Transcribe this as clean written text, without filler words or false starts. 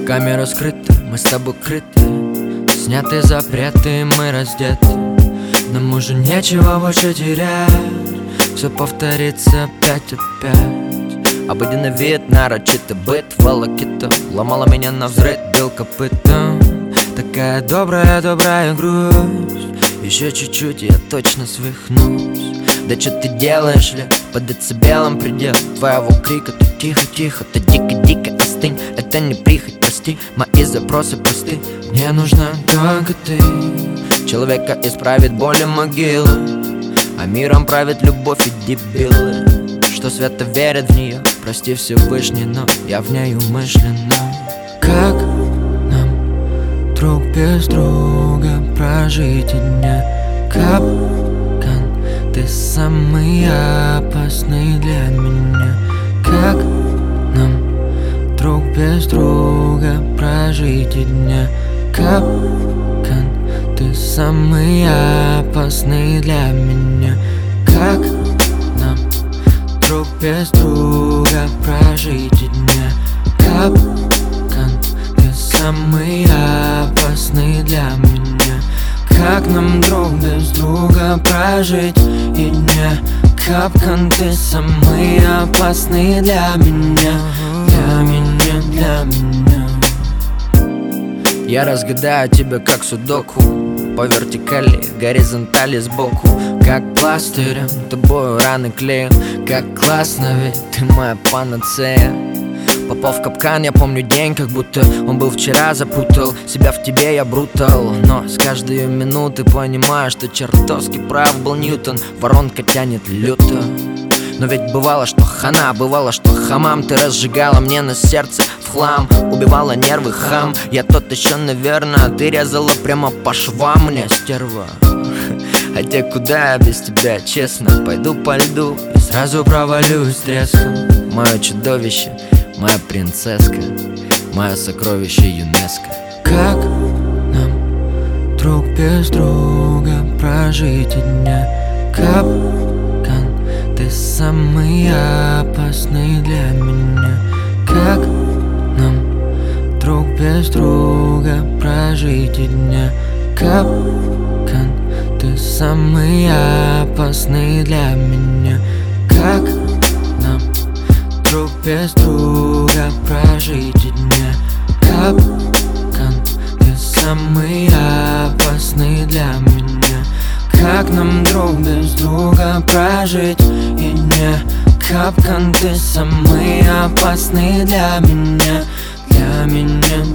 Камера скрыта, мы с тобой крыты, сняты запреты, мы раздеты. Нам уже нечего больше терять, все повторится опять. Обыденный вид, нарочитый быт, волокита ломала меня навзрыд, бил копытом. Такая добрая грусть, еще чуть-чуть, я точно свихнусь. Да что ты делаешь, ли? Под децибелом предел твоего крика. Ты тихо, ты дико остынь. Это не прихоть, прости, мои запросы просты. Мне нужна только ты. Человека исправит боль и могилы, а миром правит любовь и дебилы, что свято верят в нее. Прости, Всевышний, но я в ней умышленно. Как нам друг без друга прожить и дня? Капкан, ты самый опасный для меня. Как нам друг без друга прожить и дня? Капкан, ты самый опасный для меня. Как нам друг без друга прожить и дня? Капкан, ты самый опасный для меня. Как нам друг без друга прожить и дня? Капкан, ты самый опасный для меня. Для меня. Я разгадаю тебя как судоку, по вертикали, горизонтали сбоку. Как пластырем тобою раны клею. Как классно, ведь ты моя панацея. Попал в капкан, я помню день, как будто он был вчера. Запутал себя в тебе, я брутал, но с каждой минуты понимаю, что чертовски прав был Ньютон. Воронка тянет люто. Но ведь бывало, что хана, бывало, что хамам. Ты разжигала мне на сердце в хлам, убивала нервы, хам. Я тот еще, наверное, ты резала прямо по швам мне, стерва. Хотя куда я без тебя, честно? Пойду по льду и сразу провалюсь с треском. Мое чудовище, моя принцесска, мое сокровище ЮНЕСКО. Как нам друг без друга прожить и дня? Капкан, ты самый опасный для меня. Как нам друг без друга прожить и дня? Капкан, ты самый опасный для меня. Как нам друг без друга прожить и дня? Капкан, ты самый опасный для меня. Как нам друг без друга прожить и дня? Капкан, ты самый опасный для меня. Для меня.